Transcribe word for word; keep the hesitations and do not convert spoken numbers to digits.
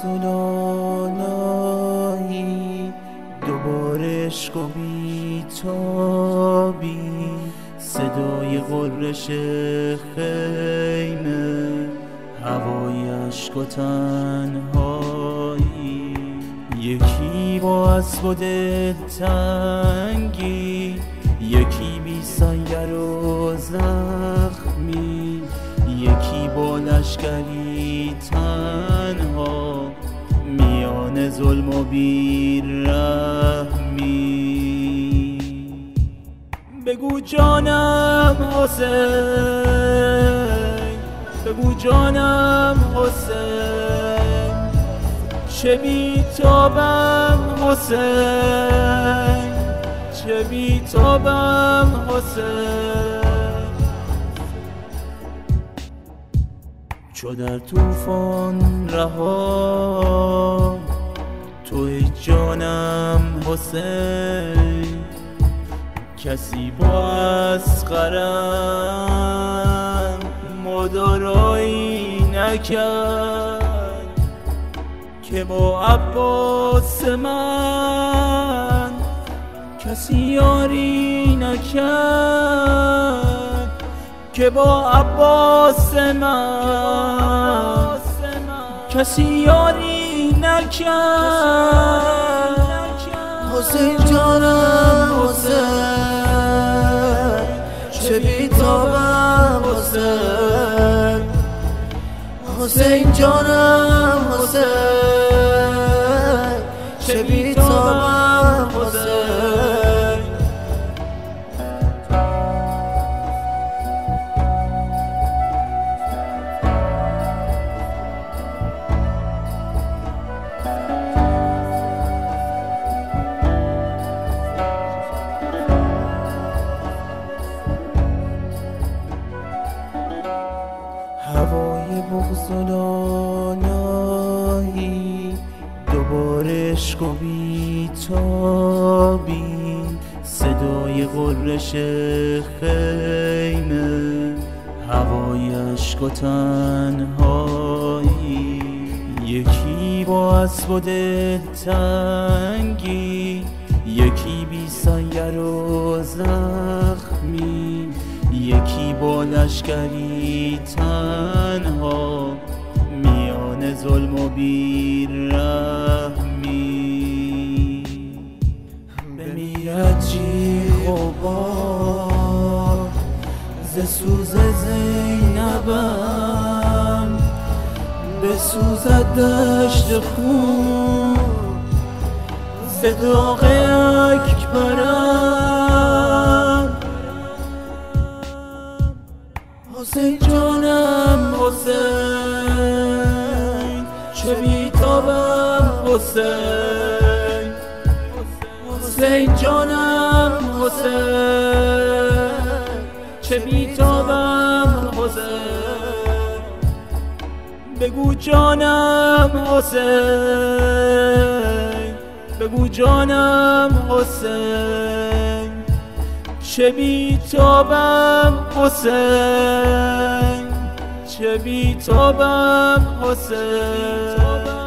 بغض‌الهی دوباره عشق و بی‌تابی، صدای غرش خیمه، هوای عشق و تنهایی. یکی با اسب و دلتنگی، یکی بی سنگر و زخمی، یکی با لشکری تنها میان ظلم و بی‌رحمی. بگو جانم حسین، بگو جانم حسین، چه بی‌تابم حسین، چه بی‌تابم حسین. چو در طوفان رها توی جانم حسین، کسی با اصغرم مدارایی نکرد، که با عباس من کسی یاری نکرد، که با عباس من کسی یاری نکرد. حسین جانم حسین، چه بی‌تابم حسین، حسین جانم حسین، چه بی‌تابم حسین. هوای بغض‌الهی دوباره عشق و بی‌تابی، صدای غرش خیمه، هوای عشق و تنهایی. یکی با اسب و دلتنگی، یکی بی سنگر و زخمی، یکی با لشکری تنها میان ظلم و بی‌رحمی. بمیرد جیغ و باد ز سوز زینبم، بسوزد دشت خون ز داغ اکبرم. حسین جانم حسین، چه بی‌تابم حسین، حسین جانم حسین، چه بی‌تابم حسین. بگو جانم حسین، بگو جانم حسین، چه بی‌تابم حسین، چه بی‌تابم حسین.